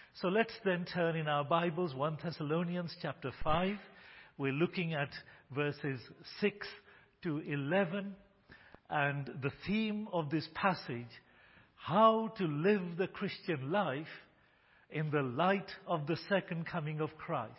So let's then turn in our Bibles, 1 Thessalonians chapter 5. We're looking at verses 6 to 11. And the theme of this passage, how to live the Christian life in the light of the second coming of Christ.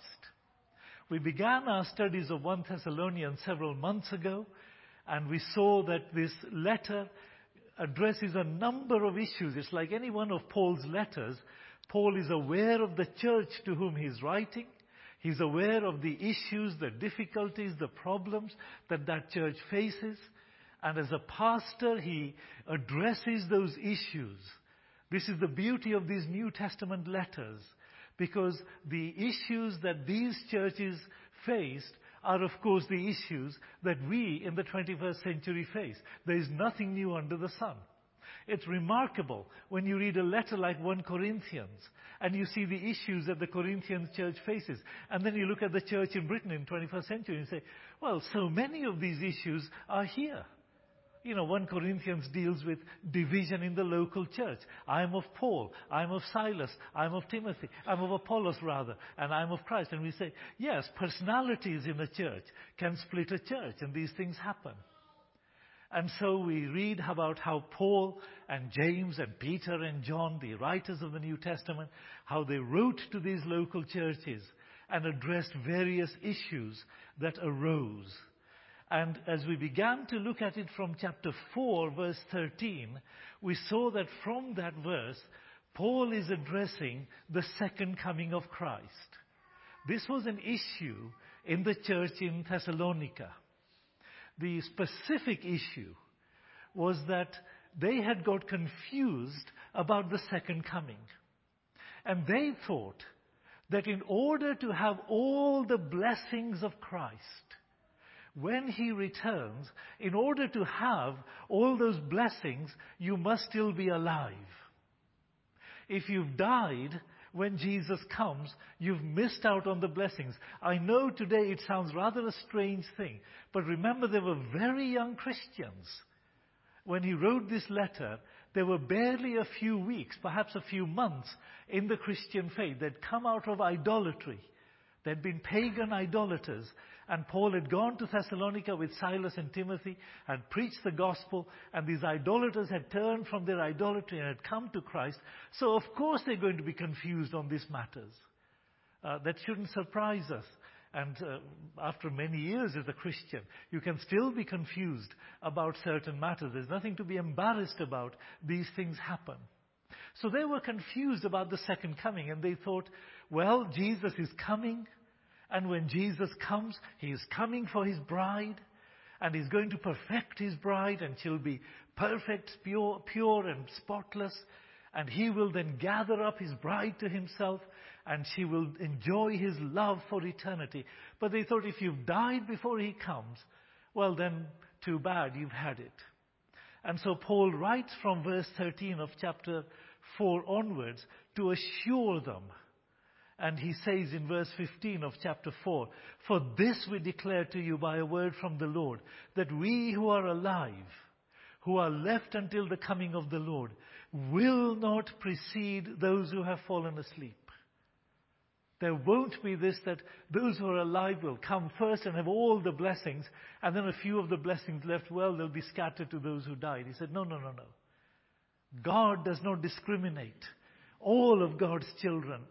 We began our studies of 1 Thessalonians several months ago, and we saw that this letter addresses a number of issues. It's like any one of Paul's letters. Paul is aware of the church to whom he's writing. He's aware of the issues, the difficulties, the problems that church faces. And as a pastor, he addresses those issues. This is the beauty of these New Testament letters, because the issues that these churches faced are, of course, the issues that we in the 21st century face. There is nothing new under the sun. It's remarkable when you read a letter like 1 Corinthians and you see the issues that the Corinthian church faces. And then you look at the church in Britain in the 21st century and say, well, so many of these issues are here. 1 Corinthians deals with division in the local church. I am of Paul, I am of Silas, I am of Timothy, I am of Apollos rather, and I am of Christ. And we say, yes, personalities in a church can split a church, and these things happen. And so we read about how Paul and James and Peter and John, the writers of the New Testament, how they wrote to these local churches and addressed various issues that arose. And as we began to look at it from chapter 4, verse 13, we saw that from that verse, Paul is addressing the second coming of Christ. This was an issue in the church in Thessalonica. The specific issue was that they had got confused about the second coming. And they thought that in order to have all the blessings of Christ, when he returns, in order to have all those blessings, you must still be alive. If you've died when Jesus comes, you've missed out on the blessings. I know today it sounds rather a strange thing, but remember they were very young Christians. When he wrote this letter, there were barely a few weeks, perhaps a few months in the Christian faith. They'd come out of idolatry. They'd been pagan idolaters. And Paul had gone to Thessalonica with Silas and Timothy and preached the gospel. And these idolaters had turned from their idolatry and had come to Christ. So of course they're going to be confused on these matters. That shouldn't surprise us. And after many years as a Christian, you can still be confused about certain matters. There's nothing to be embarrassed about. These things happen. So they were confused about the second coming, and they thought, well, Jesus is coming, and when Jesus comes, he is coming for his bride, and he's going to perfect his bride, and she'll be perfect, pure and spotless, and he will then gather up his bride to himself, and she will enjoy his love for eternity. But they thought, if you've died before he comes, well then, too bad, you've had it. And so Paul writes from verse 13 of chapter 4 onwards to assure them. And he says in verse 15 of chapter 4, "For this we declare to you by a word from the Lord, that we who are alive, who are left until the coming of the Lord, will not precede those who have fallen asleep." There won't be this that those who are alive will come first and have all the blessings, and then a few of the blessings left, well, they'll be scattered to those who died. He said, no. God does not discriminate. All of God's children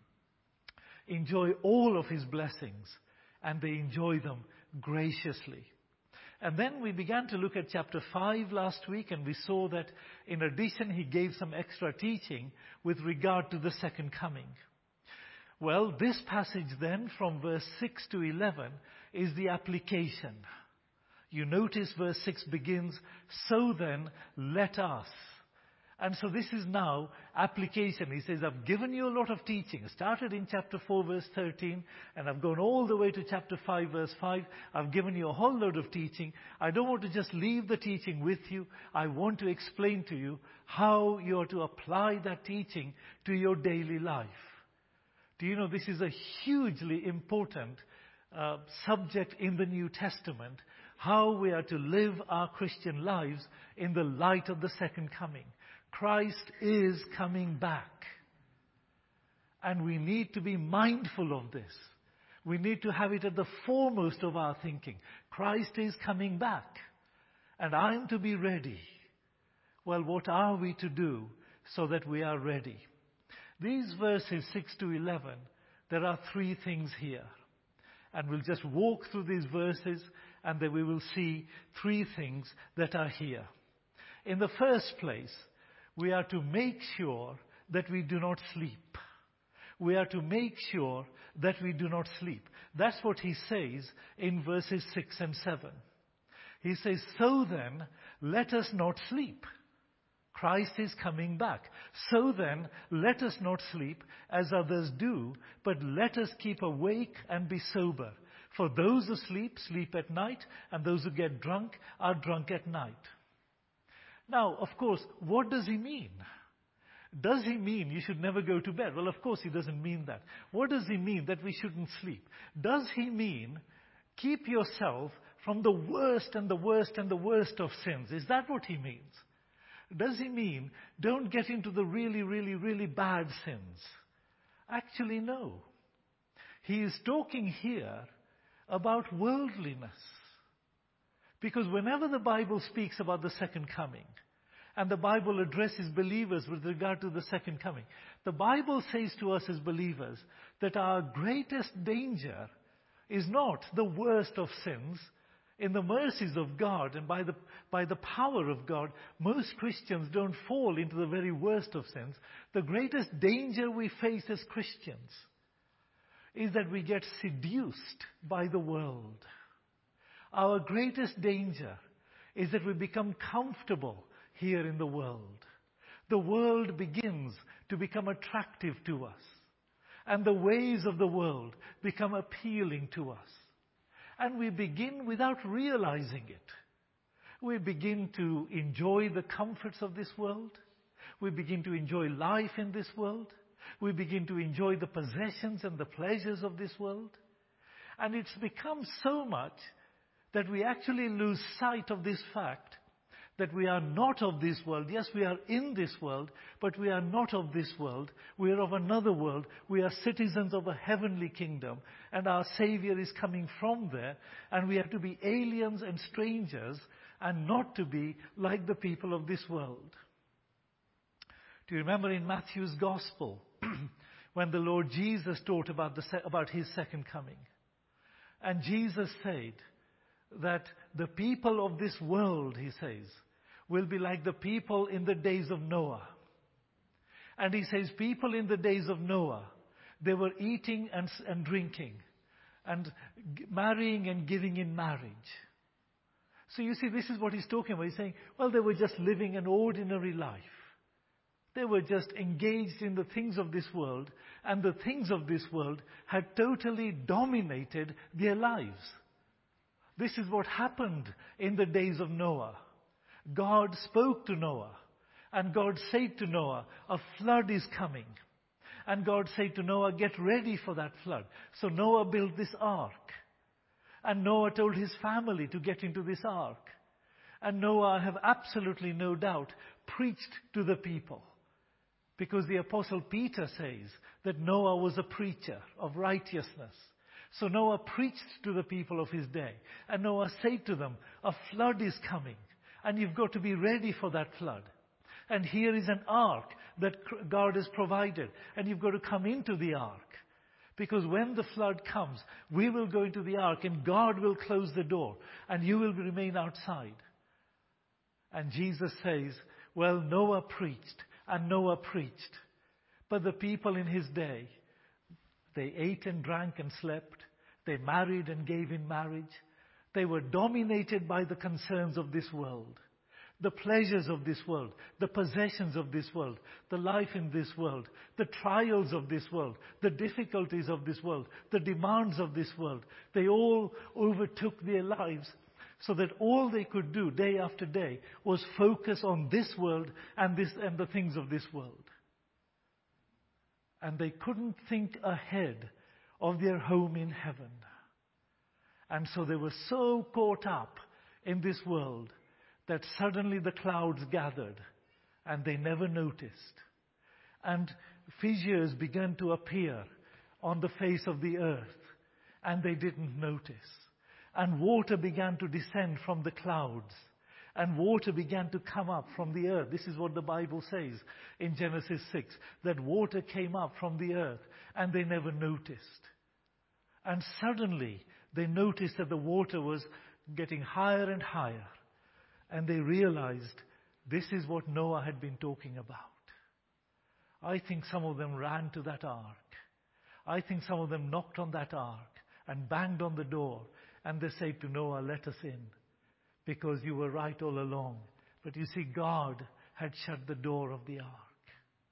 enjoy all of his blessings, and they enjoy them graciously. And then we began to look at chapter 5 last week, and we saw that in addition he gave some extra teaching with regard to the second coming. Well, this passage then from verse 6 to 11 is the application. You notice verse 6 begins, "So then, let us." And so this is now application. He says, I've given you a lot of teaching. I started in chapter 4, verse 13, and I've gone all the way to chapter 5, verse 5. I've given you a whole load of teaching. I don't want to just leave the teaching with you. I want to explain to you how you are to apply that teaching to your daily life. Do you know this is a hugely important subject in the New Testament, how we are to live our Christian lives in the light of the second coming. Christ is coming back. And we need to be mindful of this. We need to have it at the foremost of our thinking. Christ is coming back, and I am to be ready. Well, what are we to do so that we are ready? These verses 6 to 11, there are three things here. And we'll just walk through these verses, and then we will see three things that are here. In the first place, we are to make sure that we do not sleep. We are to make sure that we do not sleep. That's what he says in verses 6 and 7. He says, so then, let us not sleep. Christ is coming back. So then, let us not sleep as others do, but let us keep awake and be sober. For those who sleep, sleep at night, and those who get drunk are drunk at night. Now, of course, what does he mean? Does he mean you should never go to bed? Well, of course he doesn't mean that. What does he mean that we shouldn't sleep? Does he mean keep yourself from the worst and the worst and the worst of sins? Is that what he means? Does he mean don't get into the really, really, really bad sins? Actually, no. He is talking here about worldliness. Because whenever the Bible speaks about the second coming, and the Bible addresses believers with regard to the second coming, the Bible says to us as believers that our greatest danger is not the worst of sins. In the mercies of God and by the power of God, most Christians don't fall into the very worst of sins. The greatest danger we face as Christians is that we get seduced by the world. Our greatest danger is that we become comfortable here in the world. The world begins to become attractive to us, and the ways of the world become appealing to us. And we begin without realizing it. We begin to enjoy the comforts of this world. We begin to enjoy life in this world. We begin to enjoy the possessions and the pleasures of this world. And it's become so much that we actually lose sight of this fact that we are not of this world. Yes, we are in this world, but we are not of this world. We are of another world. We are citizens of a heavenly kingdom, and our Savior is coming from there, and we have to be aliens and strangers and not to be like the people of this world. Do you remember in Matthew's Gospel when the Lord Jesus taught about his second coming? And Jesus said that the people of this world, he says, will be like the people in the days of Noah. And he says, people in the days of Noah, they were eating and drinking and marrying and giving in marriage. So you see, this is what he's talking about. He's saying, well, they were just living an ordinary life. They were just engaged in the things of this world, and the things of this world had totally dominated their lives. This is what happened in the days of Noah. God spoke to Noah, and God said to Noah, a flood is coming. And God said to Noah, get ready for that flood. So Noah built this ark. And Noah told his family to get into this ark. And Noah, I have absolutely no doubt, preached to the people. Because the Apostle Peter says that Noah was a preacher of righteousness. So Noah preached to the people of his day. And Noah said to them, a flood is coming. And you've got to be ready for that flood. And here is an ark that God has provided. And you've got to come into the ark. Because when the flood comes, we will go into the ark and God will close the door. And you will remain outside. And Jesus says, well, Noah preached and Noah preached. But the people in his day, they ate and drank and slept. They married and gave in marriage. They were dominated by the concerns of this world, the pleasures of this world, the possessions of this world, the life in this world, the trials of this world, the difficulties of this world, the demands of this world. They all overtook their lives so that all they could do day after day was focus on this world and the things of this world. And they couldn't think ahead of their home in heaven. And so they were so caught up in this world that suddenly the clouds gathered and they never noticed. And fissures began to appear on the face of the earth, and they didn't notice. And water began to descend from the clouds, and water began to come up from the earth. This is what the Bible says in Genesis 6, that water came up from the earth, and they never noticed. And suddenly they noticed that the water was getting higher and higher, and they realized this is what Noah had been talking about. I think some of them ran to that ark. I think some of them knocked on that ark and banged on the door, and they said to Noah, "Let us in, because you were right all along." But you see, God had shut the door of the ark.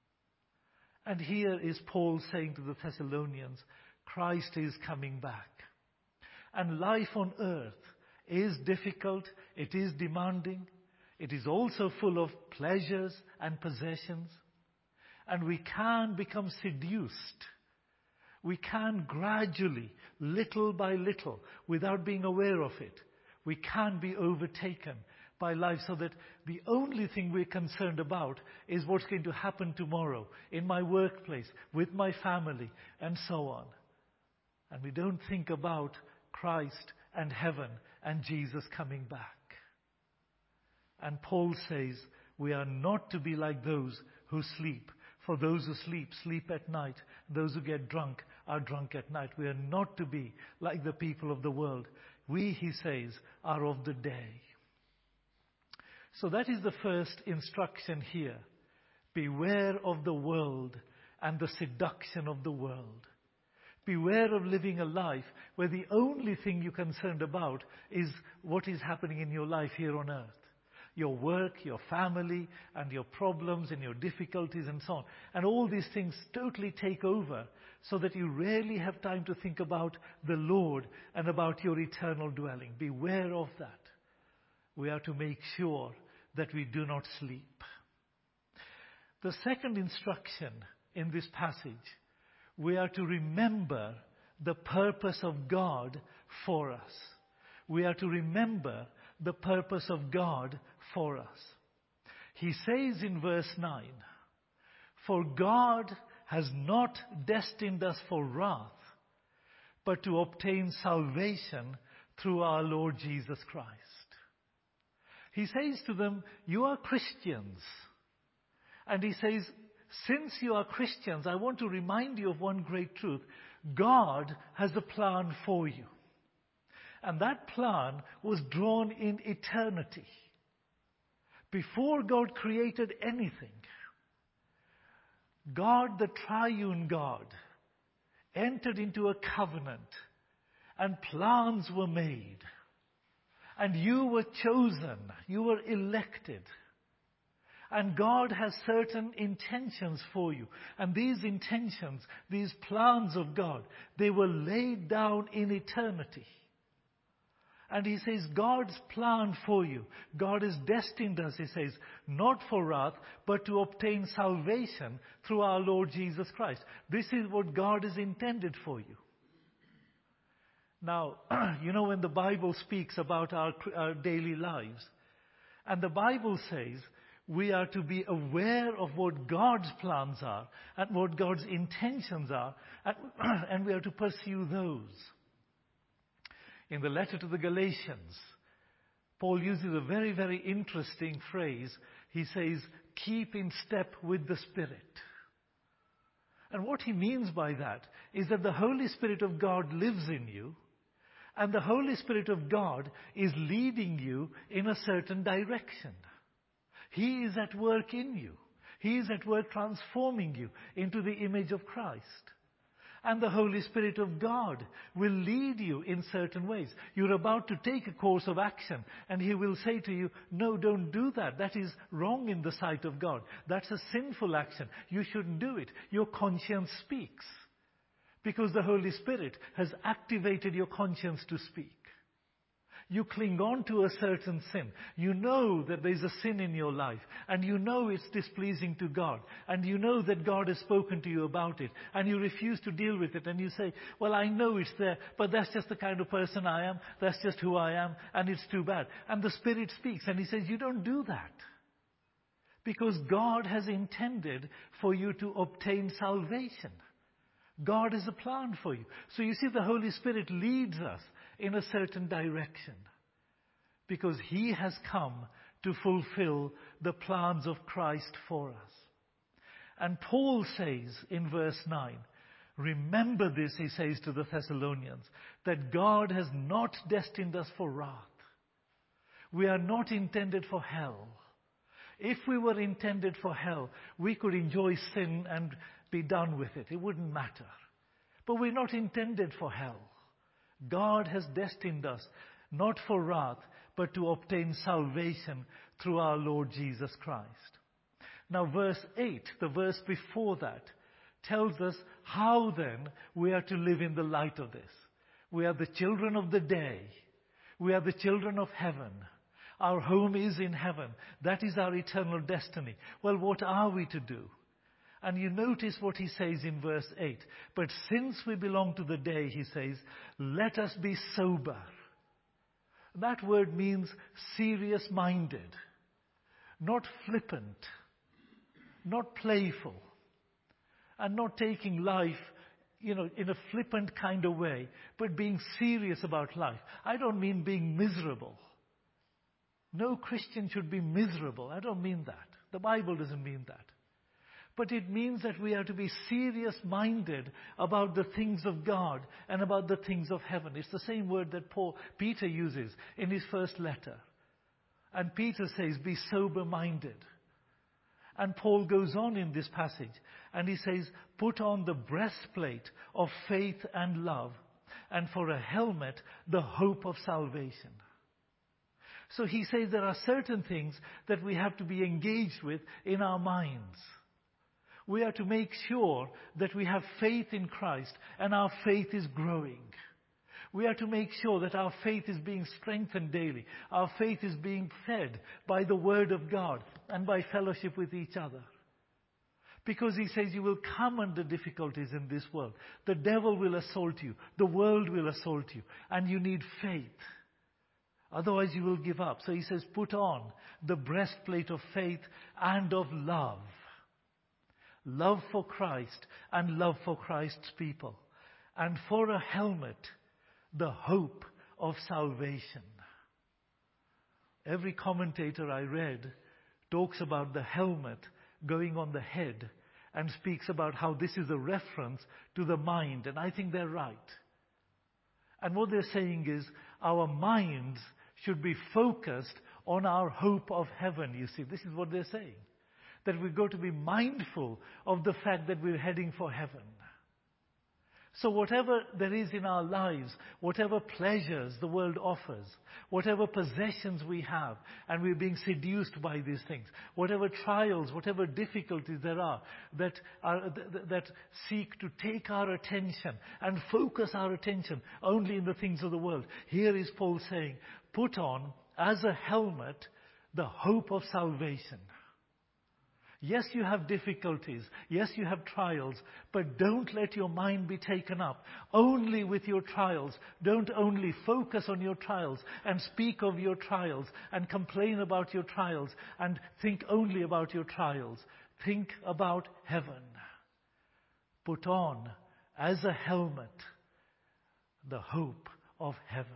And here is Paul saying to the Thessalonians, Christ is coming back. And life on earth is difficult, it is demanding, it is also full of pleasures and possessions. And we can become seduced. We can gradually, little by little, without being aware of it, we can be overtaken by life, so that the only thing we're concerned about is what's going to happen tomorrow in my workplace, with my family, and so on. And we don't think about Christ and heaven and Jesus coming back. And Paul says we are not to be like those who sleep. For those who sleep, sleep at night. Those who get drunk are drunk at night. We are not to be like the people of the world. We, he says, are of the day. So that is the first instruction here. Beware of the world and the seduction of the world. Beware of living a life where the only thing you're concerned about is what is happening in your life here on earth. Your work, your family, and your problems and your difficulties and so on. And all these things totally take over, so that you rarely have time to think about the Lord and about your eternal dwelling. Beware of that. We are to make sure that we do not sleep. The second instruction in this passage, we are to remember the purpose of God for us. We are to remember the purpose of God for us. He says in verse 9, "For God has not destined us for wrath, but to obtain salvation through our Lord Jesus Christ." He says to them, you are Christians. And he says, since you are Christians, I want to remind you of one great truth. God has a plan for you. And that plan was drawn in eternity. Before God created anything, God, the triune God, entered into a covenant, and plans were made. And you were chosen, you were elected. And God has certain intentions for you. And these intentions, these plans of God, they were laid down in eternity. And he says, God's plan for you, God has destined us, he says, not for wrath, but to obtain salvation through our Lord Jesus Christ. This is what God has intended for you. Now, you know, when the Bible speaks about our daily lives, and the Bible says we are to be aware of what God's plans are and what God's intentions are, and we are to pursue those. In the letter to the Galatians, Paul uses a very, very interesting phrase. He says, keep in step with the Spirit. And what he means by that is that the Holy Spirit of God lives in you, and the Holy Spirit of God is leading you in a certain direction. He is at work in you. He is at work transforming you into the image of Christ. And the Holy Spirit of God will lead you in certain ways. You're about to take a course of action, and He will say to you, no, don't do that. That is wrong in the sight of God. That's a sinful action. You shouldn't do it. Your conscience speaks. Because the Holy Spirit has activated your conscience to speak. You cling on to a certain sin. You know that there's a sin in your life, and you know it's displeasing to God, and you know that God has spoken to you about it, and you refuse to deal with it, and you say, well, I know it's there, but that's just the kind of person I am, that's just who I am, and it's too bad. And the Spirit speaks, and He says, you don't do that. Because God has intended for you to obtain salvation. God has a plan for you. So you see, the Holy Spirit leads us in a certain direction. Because He has come to fulfill the plans of Christ for us. And Paul says in verse 9, remember this, he says to the Thessalonians, that God has not destined us for wrath. We are not intended for hell. If we were intended for hell, we could enjoy sin and be done with it. It wouldn't matter. But we're not intended for hell. God has destined us not for wrath, but to obtain salvation through our Lord Jesus Christ. Now verse 8, the verse before that, tells us how then we are to live in the light of this. We are the children of the day. We are the children of heaven. Our home is in heaven. That is our eternal destiny. Well, what are we to do? And you notice what he says in verse 8. But since we belong to the day, he says, let us be sober. That word means serious-minded, not flippant, not playful, and not taking life, in a flippant kind of way, but being serious about life. I don't mean being miserable. No Christian should be miserable. I don't mean that. The Bible doesn't mean that. But it means that we are to be serious-minded about the things of God and about the things of heaven. It's the same word that Peter uses in his first letter. And Peter says, be sober-minded. And Paul goes on in this passage and he says, put on the breastplate of faith and love, and for a helmet, the hope of salvation. So he says there are certain things that we have to be engaged with in our minds. We are to make sure that we have faith in Christ and our faith is growing. We are to make sure that our faith is being strengthened daily. Our faith is being fed by the Word of God and by fellowship with each other. Because he says you will come under difficulties in this world. The devil will assault you. The world will assault you. And you need faith. Otherwise you will give up. So he says put on the breastplate of faith and of love. Love for Christ and love for Christ's people. And for a helmet, the hope of salvation. Every commentator I read talks about the helmet going on the head and speaks about how this is a reference to the mind. And I think they're right. And what they're saying is our minds should be focused on our hope of heaven. You see, this is what they're saying. That we've got to be mindful of the fact that we're heading for heaven. So whatever there is in our lives, whatever pleasures the world offers, whatever possessions we have, and we're being seduced by these things, whatever trials, whatever difficulties there are that seek to take our attention and focus our attention only in the things of the world. Here is Paul saying, put on as a helmet the hope of salvation. Yes, you have difficulties. Yes, you have trials. But don't let your mind be taken up only with your trials. Don't only focus on your trials and speak of your trials and complain about your trials and think only about your trials. Think about heaven. Put on as a helmet the hope of heaven.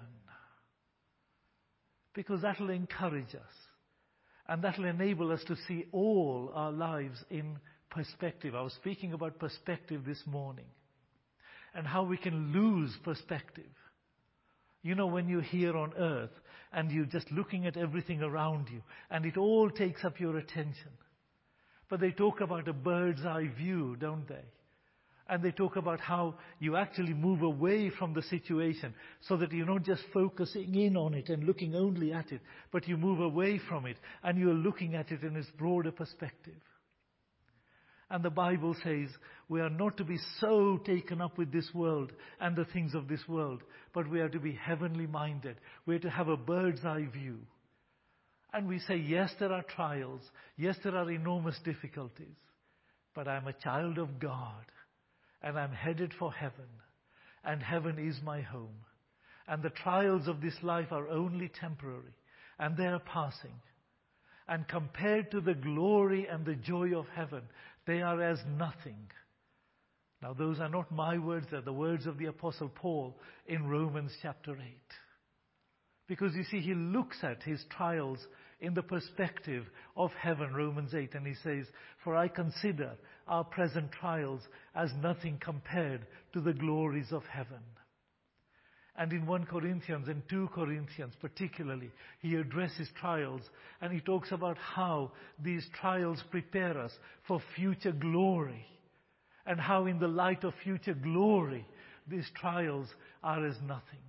Because that will encourage us. And that will enable us to see all our lives in perspective. I was speaking about perspective this morning. And how we can lose perspective. You know, when you're here on earth and you're just looking at everything around you and it all takes up your attention. But they talk about a bird's eye view, don't they? And they talk about how you actually move away from the situation so that you're not just focusing in on it and looking only at it, but you move away from it and you're looking at it in its broader perspective. And the Bible says we are not to be so taken up with this world and the things of this world, but we are to be heavenly minded. We are to have a bird's eye view. And we say, yes, there are trials. Yes, there are enormous difficulties. But I'm a child of God. And I'm headed for heaven. And heaven is my home. And the trials of this life are only temporary. And they are passing. And compared to the glory and the joy of heaven, they are as nothing. Now those are not my words, they're the words of the Apostle Paul in Romans chapter 8. Because you see, he looks at his trials in the perspective of heaven, Romans 8, and he says, "For I consider our present trials as nothing compared to the glories of heaven." And in 1 Corinthians and 2 Corinthians particularly, he addresses trials and he talks about how these trials prepare us for future glory. And how in the light of future glory, these trials are as nothing.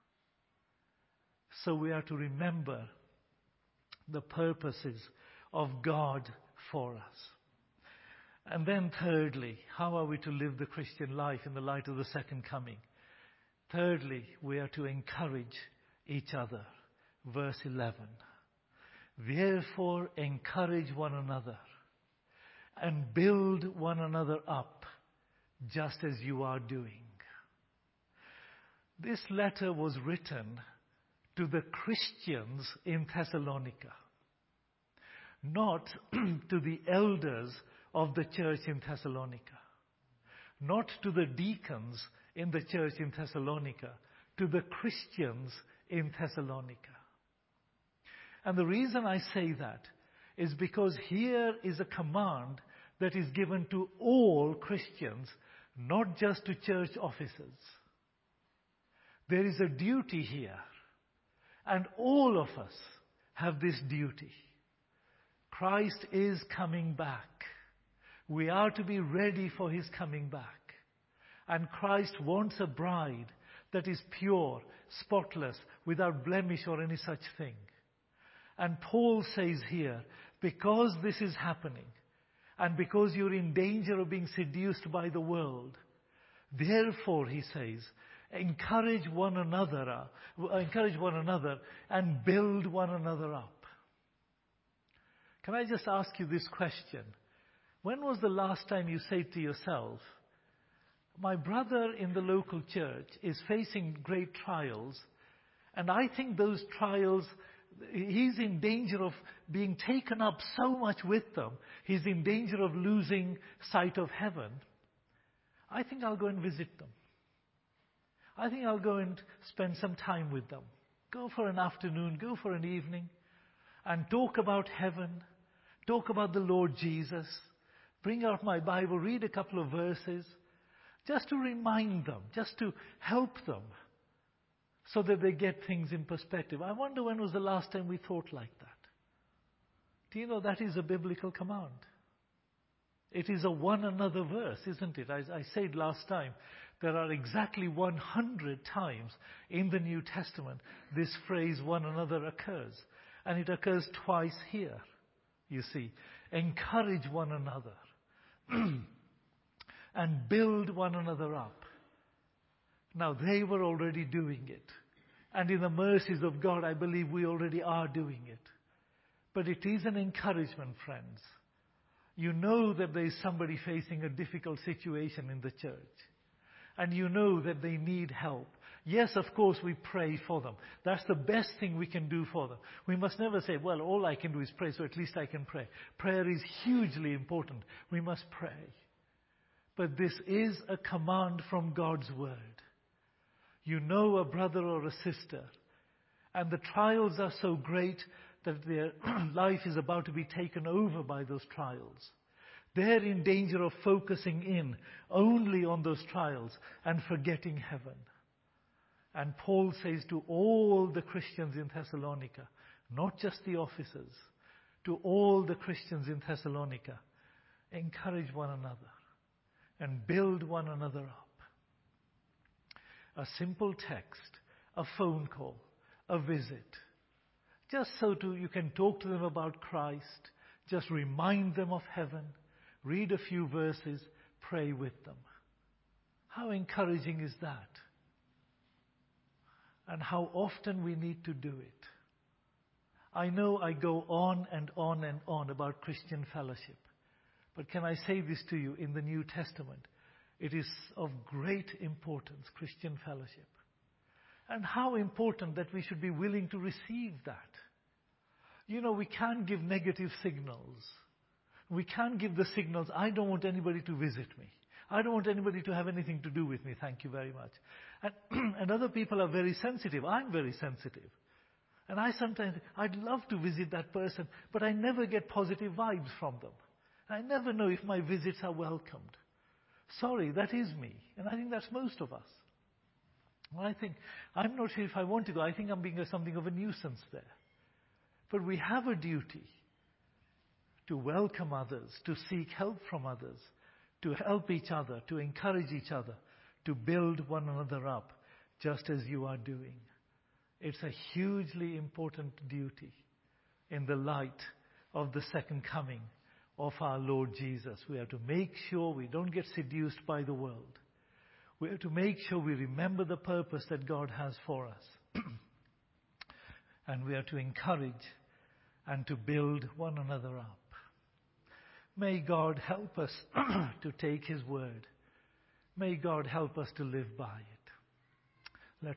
So we are to remember the purposes of God for us. And then thirdly, how are we to live the Christian life in the light of the second coming? Thirdly, we are to encourage each other. Verse 11. Therefore, encourage one another and build one another up, just as you are doing. This letter was written to the Christians in Thessalonica, not to the elders of the church in Thessalonica, not to the deacons in the church in Thessalonica, to the Christians in Thessalonica. And the reason I say that is because here is a command that is given to all Christians, not just to church officers. There is a duty here, and all of us have this duty. Christ is coming back. We are to be ready for his coming back. And Christ wants a bride that is pure, spotless, without blemish or any such thing. And Paul says here, because this is happening, and because you're in danger of being seduced by the world, therefore, he says, encourage one another and build one another up. Can I just ask you this question? When was the last time you said to yourself, my brother in the local church is facing great trials, and I think those trials, he's in danger of being taken up so much with them. He's in danger of losing sight of heaven. I think I'll go and visit them. I think I'll go and spend some time with them. Go for an afternoon, go for an evening, and talk about heaven, talk about the Lord Jesus, bring out my Bible, read a couple of verses, just to remind them, just to help them, so that they get things in perspective. I wonder when was the last time we thought like that? Do you know that is a biblical command? It is a one another verse, isn't it? I said last time, there are exactly 100 times in the New Testament this phrase one another occurs. And it occurs twice here, you see. Encourage one another and build one another up. Now, they were already doing it. And in the mercies of God, I believe we already are doing it. But it is an encouragement, friends. You know that there is somebody facing a difficult situation in the church. And you know that they need help. Yes, of course, we pray for them. That's the best thing we can do for them. We must never say, well, all I can do is pray, so at least I can pray. Prayer is hugely important. We must pray. But this is a command from God's Word. You know a brother or a sister, and the trials are so great that their life is about to be taken over by those trials. They're in danger of focusing in only on those trials and forgetting heaven. And Paul says to all the Christians in Thessalonica, not just the officers, to all the Christians in Thessalonica, encourage one another and build one another up. A simple text, a phone call, a visit. Just so you can talk to them about Christ, just remind them of heaven, read a few verses, pray with them. How encouraging is that? And how often we need to do it. I know I go on and on and on about Christian fellowship. But can I say this to you, in the New Testament, it is of great importance, Christian fellowship. And how important that we should be willing to receive that. We can give negative signals. We can give the signals, I don't want anybody to visit me. I don't want anybody to have anything to do with me. Thank you very much. And other people are very sensitive. I'm very sensitive. And I'd love to visit that person, but I never get positive vibes from them. I never know if my visits are welcomed. Sorry, that is me. And I think that's most of us. I'm not sure if I want to go. I think I'm being something of a nuisance there. But we have a duty to welcome others, to seek help from others, to help each other, to encourage each other, to build one another up, just as you are doing. It's a hugely important duty in the light of the second coming of our Lord Jesus. We have to make sure we don't get seduced by the world. We have to make sure we remember the purpose that God has for us. And we have to encourage and to build one another up. May God help us to take His word. May God help us to live by it.